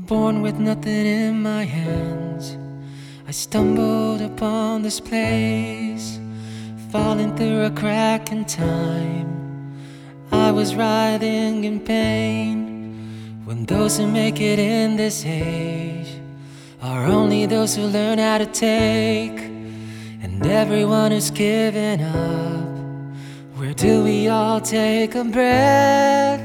Born with nothing in my hands, I stumbled upon this place, falling through a crack in time. I was writhing in pain, when those who make it in this age are only those who learn how to take. And everyone who's given up, where do we all take a breath?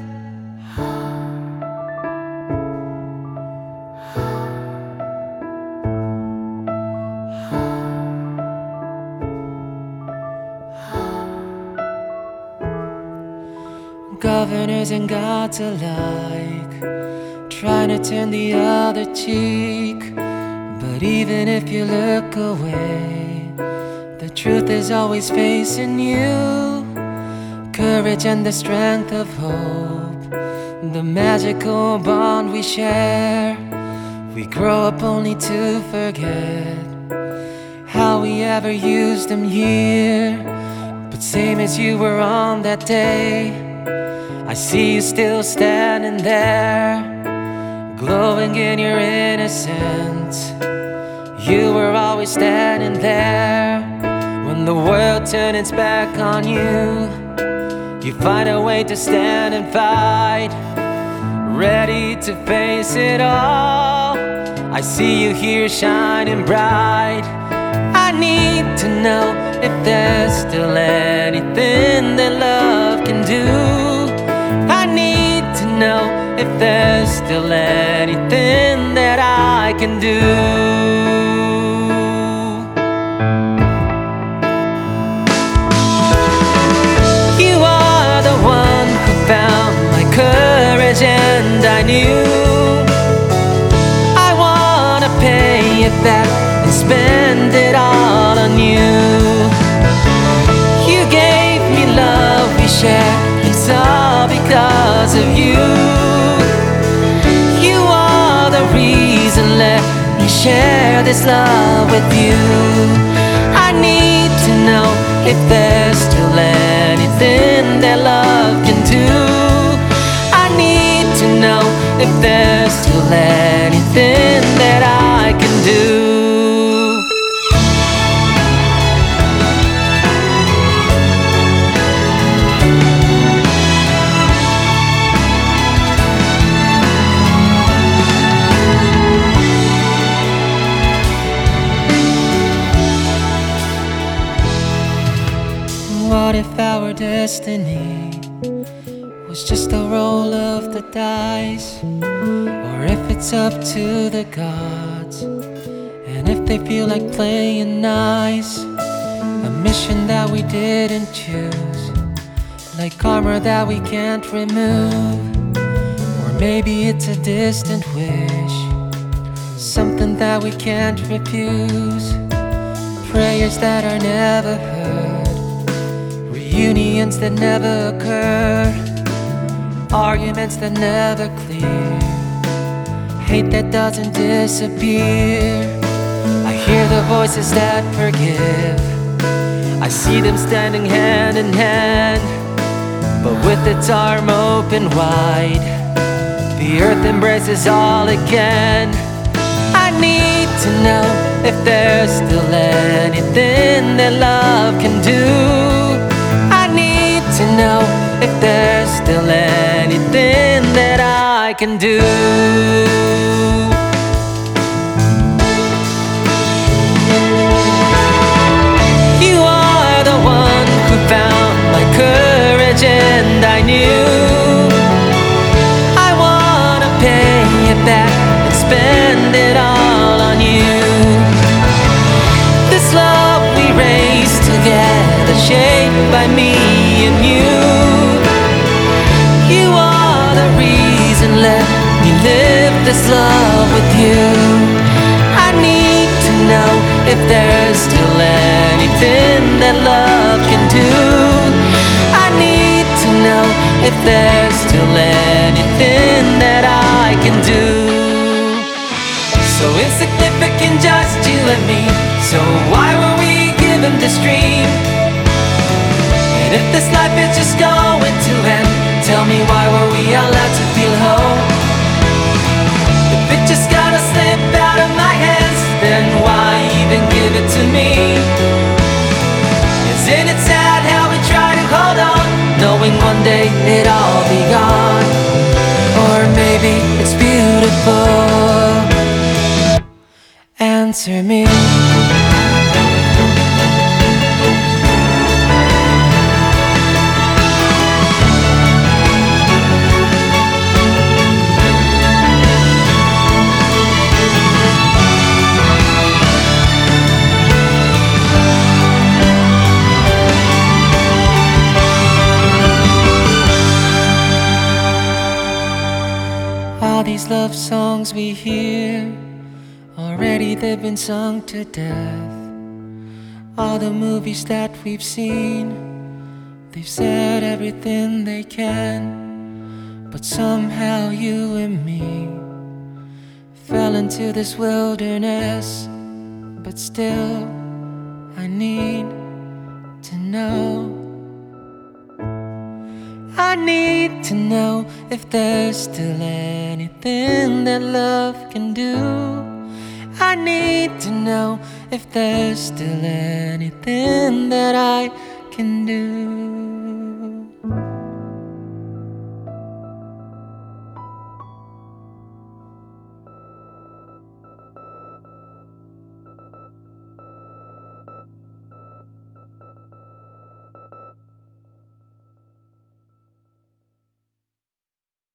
Governors and gods alike, trying to turn the other cheek. But even if you look away, the truth is always facing you. Courage and the strength of hope, the magical bond we share. We grow up only to forget how we ever used them here. But same as you were on that day, I see you still standing there, glowing in your innocence. You were always standing there. When the world turned its back on you, you find a way to stand and fight, ready to face it all. I see you here shining bright. I need to know if there's still anything that love can do. I need to know if there's still anything that I can do. You are the one who found my courage, and I knew I wanna pay it back and spend it all on you. You gave me love we shared, it's all because of you. You are the reason, let me share this love with you. I need to know if there's still anything that love can do. I need to know if there's still anything that I can do. What if our destiny was just a roll of the dice? Or if it's up to the gods, and if they feel like playing nice, a mission that we didn't choose, like armor that we can't remove. Or maybe it's a distant wish, something that we can't refuse. Prayers that are never heard, reunions that never occur, arguments that never clear, hate that doesn't disappear. I hear the voices that forgive, I see them standing hand in hand, but with its arm open wide, the earth embraces all again. I need to know if there's still anything that love can do. To know if there's still anything that I can do. You are the one who found my courage, and I knew I wanna pay it back and spend it all on you. This love we raised together, shaped by me and you. You are the reason, let me live this love with you. I need to know if there's still anything that love can do. I need to know if there's still anything that I can do. So insignificant, just you and me, so why were we given this dream? And if this life is just going to end, tell me why were we allowed to feel whole? If it just slip out of my hands, then why even give it to me? Isn't it sad how we try to hold on, knowing one day it'll all be gone? Or maybe it's beautiful. Answer me. All these love songs we hear, already they've been sung to death. All the movies that we've seen, they've said everything they can. But somehow you and me fell into this wilderness. But still, I need to know. I need to know if there's still anything that love can do. I need to know if there's still anything that I can do.